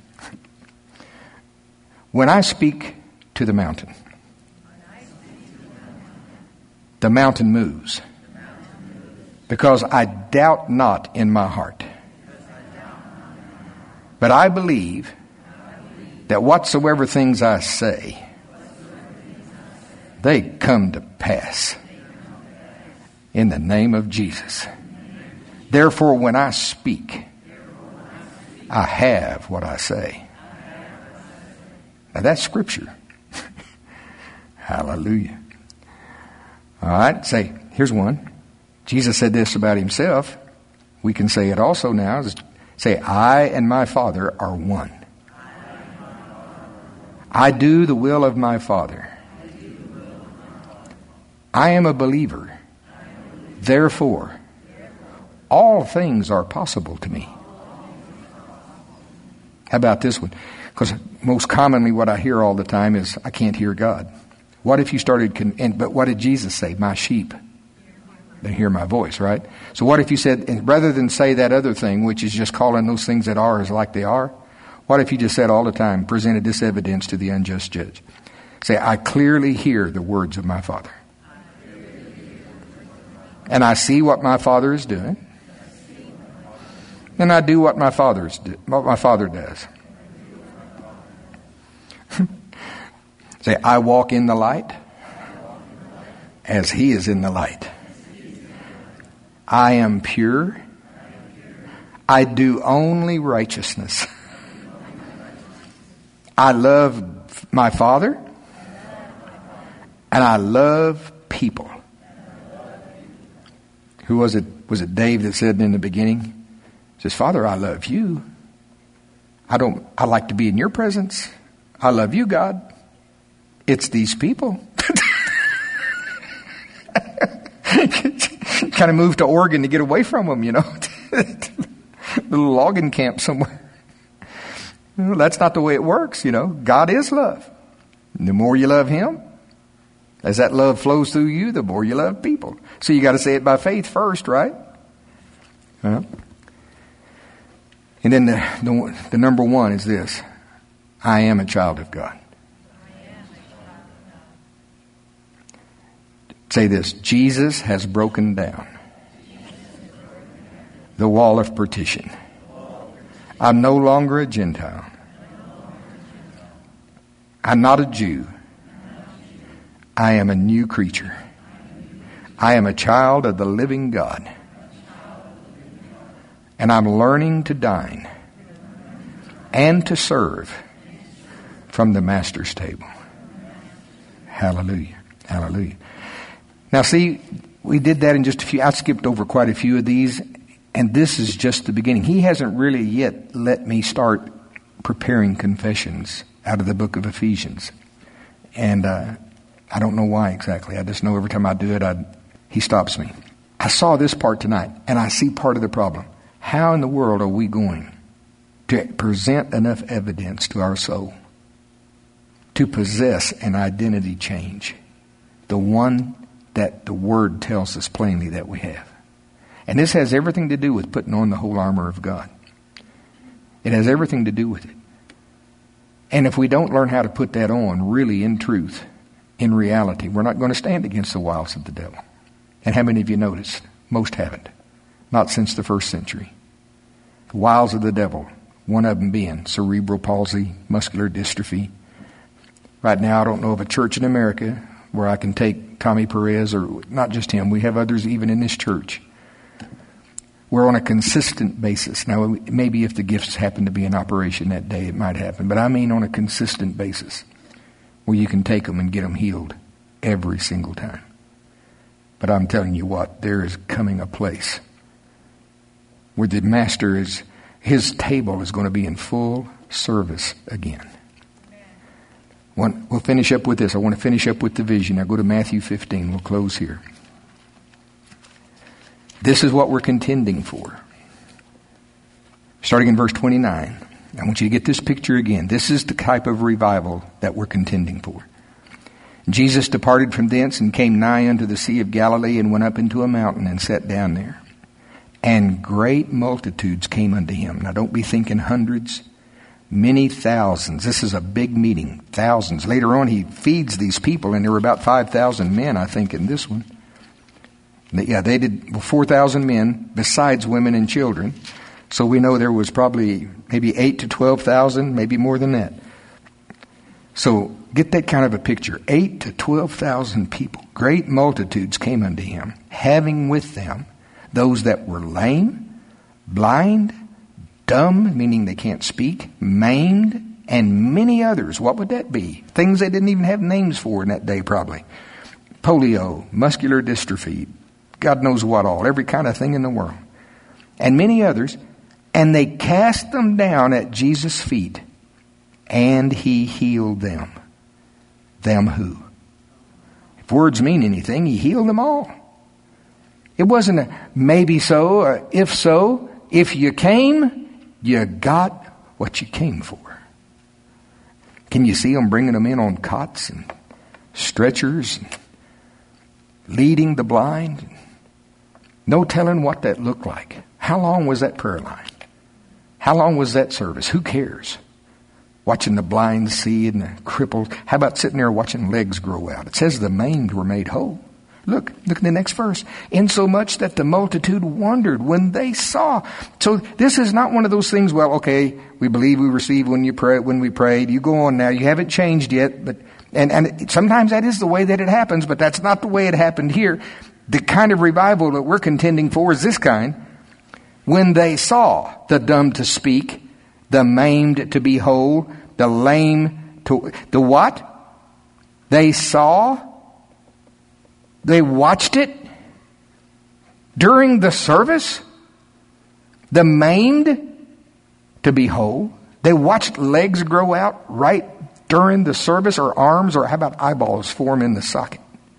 When I speak to the mountain, the mountain moves. Because I doubt not in my heart. But I believe that whatsoever things I say, they come to pass. In the name of Jesus. Therefore, when I speak, I have what I say. Now that's scripture. Hallelujah. All right, say, here's one. Jesus said this about Himself. We can say it also now. Say, I and my Father are one. I do the will of my Father. I am a believer. Therefore, all things are possible to me. How about this one? Because most commonly what I hear all the time is, I can't hear God. What if you started, con- and, but what did Jesus say? My sheep, they hear my voice, right? So what if you said, and rather than say that other thing, which is just calling those things that are as like they are, what if you just said all the time, presented this evidence to the unjust judge? Say, I clearly hear the words of my Father. And I see what my Father is doing. And I do what my Father's do, what my Father does. Say, I walk in the light as He is in the light. I am pure. I do only righteousness. I love my Father. And I love people. Who was it? Was it Dave that said in the beginning? He says, Father, I love you. I don't, I like to be in your presence. I love you, God. It's these people. Kind of moved to Oregon to get away from them, you know. Little logging camp somewhere. Well, that's not the way it works, you know. God is love. And the more you love Him, as that love flows through you, the more you love people. So you got to say it by faith first, right? Well, and then the, the, the number one is this. I am a child of God. Say this. Jesus has broken down the wall of partition. I'm no longer a Gentile. I'm not a Jew. I am a new creature. I am a child of the living God. And I'm learning to dine and to serve from the Master's table. Hallelujah. Hallelujah. Now see, we did that in just a few. I skipped over quite a few of these. And this is just the beginning. He hasn't really yet let me start preparing confessions out of the book of Ephesians. And uh, I don't know why exactly. I just know every time I do it, I, he stops me. I saw this part tonight, and I see part of the problem. How in the world are we going to present enough evidence to our soul to possess an identity change? The one that the Word tells us plainly that we have. And this has everything to do with putting on the whole armor of God. It has everything to do with it. And if we don't learn how to put that on really in truth, in reality, we're not going to stand against the wiles of the devil. And how many of you noticed? Most haven't. Not since the first century. The wiles of the devil, one of them being cerebral palsy, muscular dystrophy. Right now I don't know of a church in America where I can take Tommy Perez, or not just him, we have others even in this church, We're on a consistent basis. Now, maybe if the gifts happen to be in operation that day, it might happen. But I mean on a consistent basis where you can take them and get them healed every single time. But I'm telling you what, there is coming a place where the master is, his table is going to be in full service again. One, we'll finish up with this. I want to finish up with the vision. Now go to Matthew fifteen. We'll close here. This is what we're contending for. Starting in verse twenty-nine. I want you to get this picture again. This is the type of revival that we're contending for. Jesus departed from thence and came nigh unto the Sea of Galilee and went up into a mountain and sat down there. And great multitudes came unto him. Now don't be thinking hundreds. Many thousands. This is a big meeting. Thousands. Later on he feeds these people, and there were about five thousand men, I think, in this one. Yeah, they did four thousand men besides women and children. So we know there was probably maybe eight to twelve thousand, maybe more than that. So get that kind of a picture. eight to twelve thousand people. Great multitudes came unto him, having with them those that were lame, blind, dumb, meaning they can't speak, maimed, and many others. What would that be? Things they didn't even have names for in that day probably. Polio, muscular dystrophy, God knows what all, every kind of thing in the world. And many others. And they cast them down at Jesus' feet, and he healed them. Them who? If words mean anything, he healed them all. It wasn't a maybe so, or if so. If you came, you got what you came for. Can you see them bringing them in on cots and stretchers, and leading the blind? No telling what that looked like. How long was that prayer line? How long was that service? Who cares? Watching the blind see and the crippled. How about sitting there watching legs grow out? It says the maimed were made whole. Look, look at the next verse. Insomuch that the multitude wondered when they saw. So this is not one of those things, well, okay, we believe we received when you pray, when we prayed. You go on now. You haven't changed yet. But and, and sometimes that is the way that it happens, but that's not the way it happened here. The kind of revival that we're contending for is this kind. When they saw the dumb to speak, the maimed to be whole, the lame to... The what? They saw, they watched it during the service, the maimed to be whole. They watched legs grow out right during the service, or arms, or how about eyeballs form in the socket?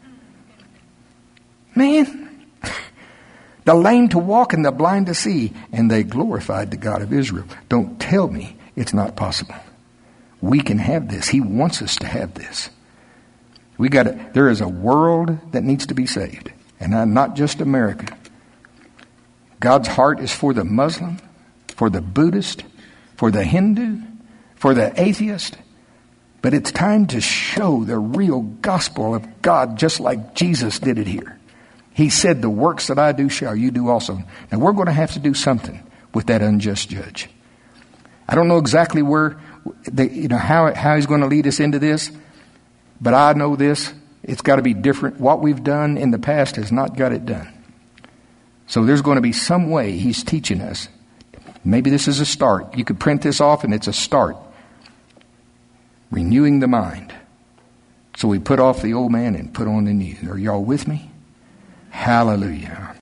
Man... The lame to walk and the blind to see. And they glorified the God of Israel. Don't tell me it's not possible. We can have this. He wants us to have this. We got to, there is a world that needs to be saved. And not just America. God's heart is for the Muslim, for the Buddhist, for the Hindu, for the atheist. But it's time to show the real gospel of God just like Jesus did it here. He said, the works that I do shall you do also. Now we're going to have to do something with that unjust judge. I don't know exactly where, the, you know, how, how he's going to lead us into this. But I know this, it's got to be different. What we've done in the past has not got it done. So there's going to be some way he's teaching us. Maybe this is a start. You could print this off and it's a start. Renewing the mind. So we put off the old man and put on the new. Are y'all with me? Hallelujah.